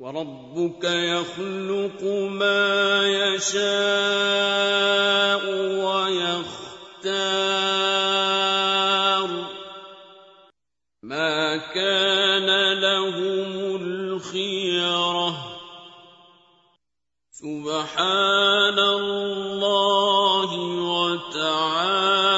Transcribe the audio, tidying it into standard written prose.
وَرَبُّكَ يَخْلُقُ مَا يَشَاءُ وَيَخْتَارُ ۗ مَا كَانَ لَهُمُ الْخِيَرَةُ ۚ سُبْحَانَ اللَّهِ وَتَعَالَىٰ